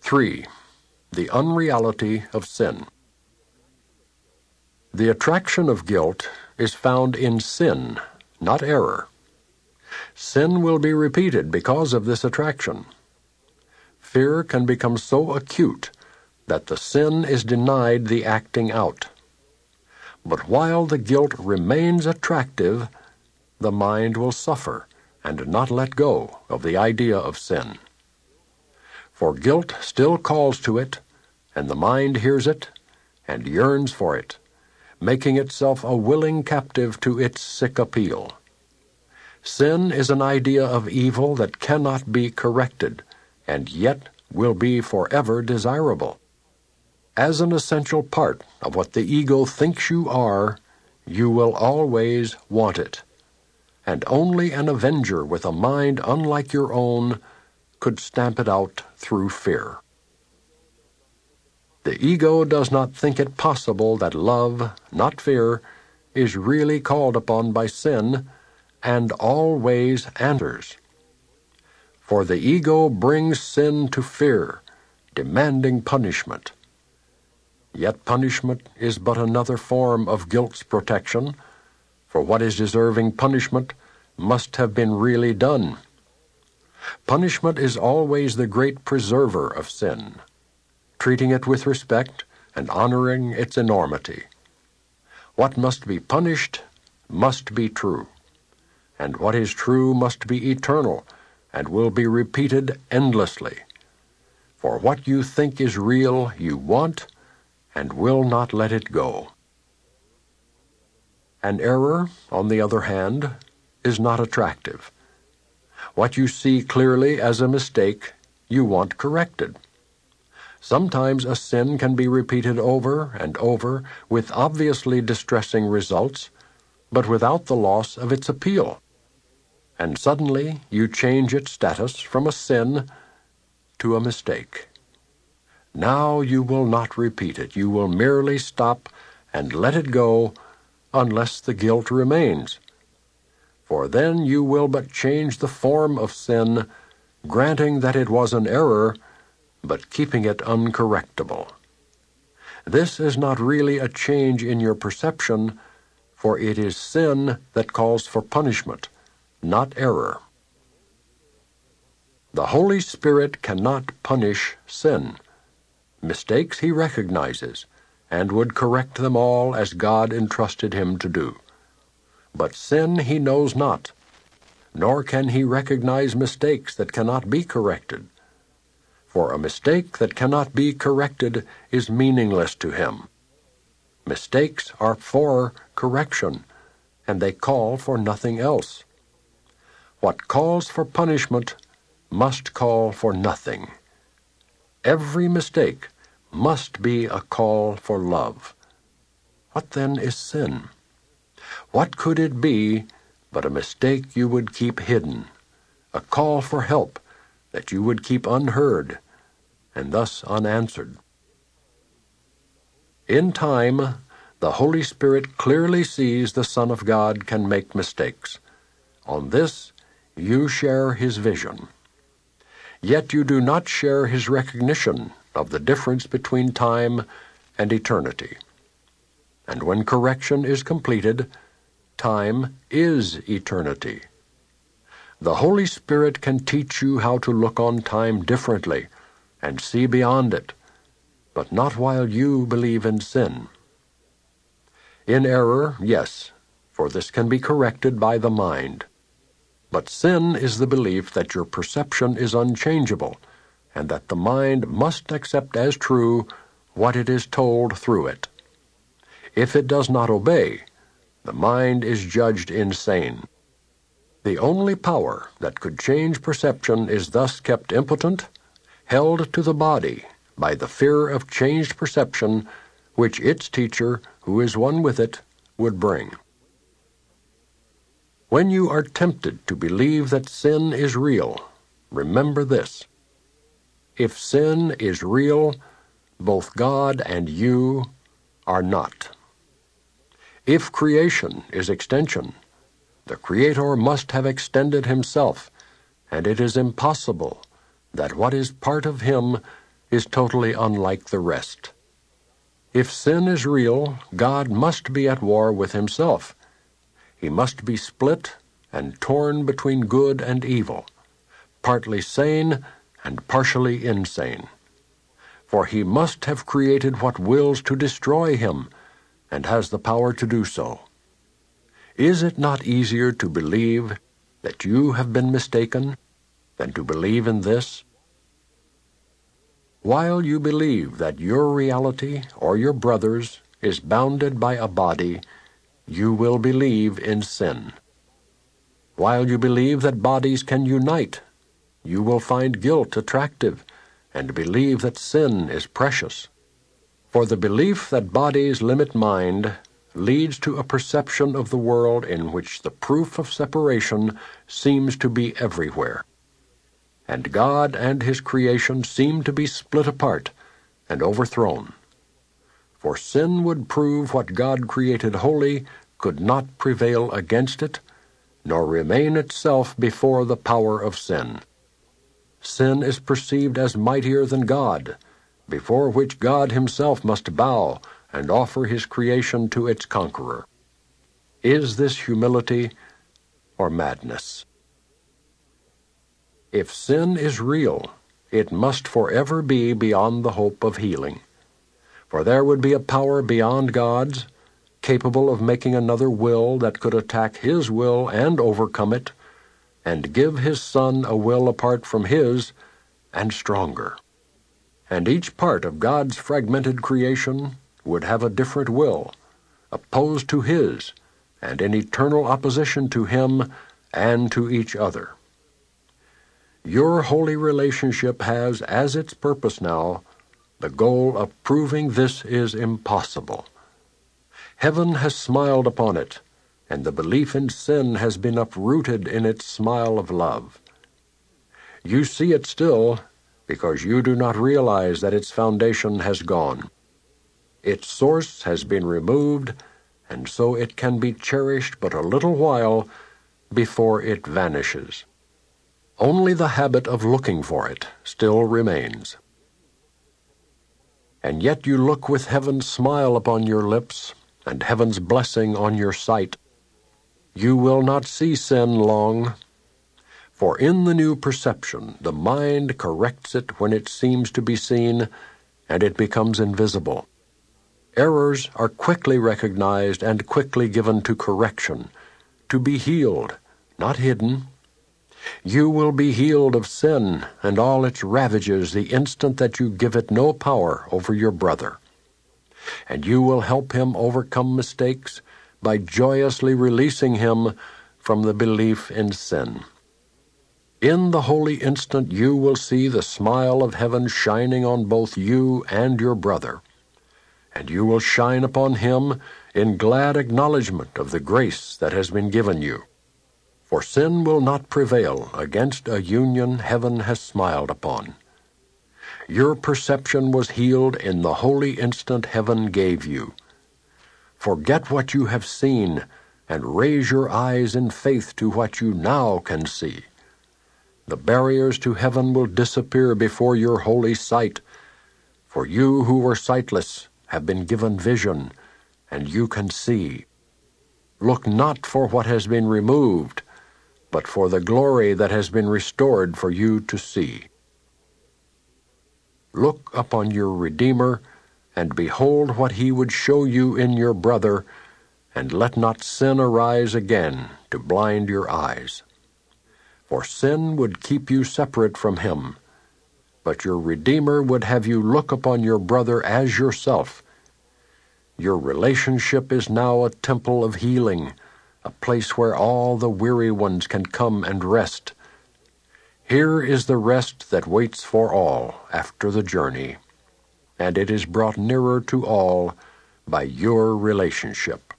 3. The unreality of sin. The attraction of guilt is found in sin, not error. Sin will be repeated because of this attraction. Fear can become so acute that the sin is denied the acting out. But while the guilt remains attractive, the mind will suffer and not let go of the idea of sin. For guilt still calls to it, and the mind hears it and yearns for it, making itself a willing captive to its sick appeal. Sin is an idea of evil that cannot be corrected, and yet will be forever desirable. As an essential part of what the ego thinks you are, you will always want it. And only an avenger with a mind unlike your own could stamp it out through fear. The ego does not think it possible that love, not fear, is really called upon by sin, and always answers. For the ego brings sin to fear, demanding punishment. Yet punishment is but another form of guilt's protection, for what is deserving punishment must have been really done. Punishment is always the great preserver of sin, treating it with respect and honoring its enormity. What must be punished must be true, and what is true must be eternal and will be repeated endlessly. For what you think is real you want and will not let it go. An error, on the other hand, is not attractive. What you see clearly as a mistake, you want corrected. Sometimes a sin can be repeated over and over with obviously distressing results, but without the loss of its appeal. And suddenly you change its status from a sin to a mistake. Now you will not repeat it. You will merely stop and let it go unless the guilt remains. For then you will but change the form of sin, granting that it was an error, but keeping it uncorrectable. This is not really a change in your perception, for it is sin that calls for punishment, not error. The Holy Spirit cannot punish sin. Mistakes he recognizes, and would correct them all as God entrusted him to do. But sin he knows not, nor can he recognize mistakes that cannot be corrected. For a mistake that cannot be corrected is meaningless to him. Mistakes are for correction, and they call for nothing else. What calls for punishment must call for nothing. Every mistake must be a call for love. What then is sin? What could it be but a mistake you would keep hidden, a call for help that you would keep unheard, and thus unanswered? In time, the Holy Spirit clearly sees the Son of God can make mistakes. On this, you share his vision. Yet you do not share his recognition of the difference between time and eternity. And when correction is completed, time is eternity. The Holy Spirit can teach you how to look on time differently and see beyond it, but not while you believe in sin. In error, yes, for this can be corrected by the mind. But sin is the belief that your perception is unchangeable, and that the mind must accept as true what it is told through it. If it does not obey, the mind is judged insane. The only power that could change perception is thus kept impotent, held to the body by the fear of changed perception which its teacher, who is one with it, would bring. When you are tempted to believe that sin is real, remember this. If sin is real, both God and you are not. If creation is extension, the Creator must have extended himself, and it is impossible that what is part of him is totally unlike the rest. If sin is real, God must be at war with himself. He must be split and torn between good and evil, partly sane and partially insane. For he must have created what wills to destroy him, and has the power to do so. Is it not easier to believe that you have been mistaken than to believe in this? While you believe that your reality or your brother's is bounded by a body, you will believe in sin. While you believe that bodies can unite, you will find guilt attractive and believe that sin is precious. For the belief that bodies limit mind leads to a perception of the world in which the proof of separation seems to be everywhere. And God and his creation seem to be split apart and overthrown. For sin would prove what God created holy could not prevail against it, nor remain itself before the power of sin. Sin is perceived as mightier than God, before which God himself must bow and offer his creation to its conqueror. Is this humility or madness? If sin is real, it must forever be beyond the hope of healing. For there would be a power beyond God's, capable of making another will that could attack his will and overcome it, and give his Son a will apart from his, and stronger. And each part of God's fragmented creation would have a different will, opposed to his, and in eternal opposition to him and to each other. Your holy relationship has as its purpose now the goal of proving this is impossible. Heaven has smiled upon it, and the belief in sin has been uprooted in its smile of love. You see it still, because you do not realize that its foundation has gone. Its source has been removed, and so it can be cherished but a little while before it vanishes. Only the habit of looking for it still remains. And yet you look with heaven's smile upon your lips and heaven's blessing on your sight. You will not see sin long, for in the new perception the mind corrects it when it seems to be seen, and it becomes invisible. Errors are quickly recognized and quickly given to correction, to be healed, not hidden. You will be healed of sin and all its ravages the instant that you give it no power over your brother. And you will help him overcome mistakes by joyously releasing him from the belief in sin. In the holy instant you will see the smile of heaven shining on both you and your brother, and you will shine upon him in glad acknowledgment of the grace that has been given you. For sin will not prevail against a union heaven has smiled upon. Your perception was healed in the holy instant heaven gave you. Forget what you have seen, and raise your eyes in faith to what you now can see. The barriers to heaven will disappear before your holy sight, for you who were sightless have been given vision, and you can see. Look not for what has been removed, but for the glory that has been restored for you to see. Look upon your Redeemer, and behold what he would show you in your brother, and let not sin arise again to blind your eyes. For sin would keep you separate from him, but your Redeemer would have you look upon your brother as yourself. Your relationship is now a temple of healing, a place where all the weary ones can come and rest. Here is the rest that waits for all after the journey, and it is brought nearer to all by your relationship.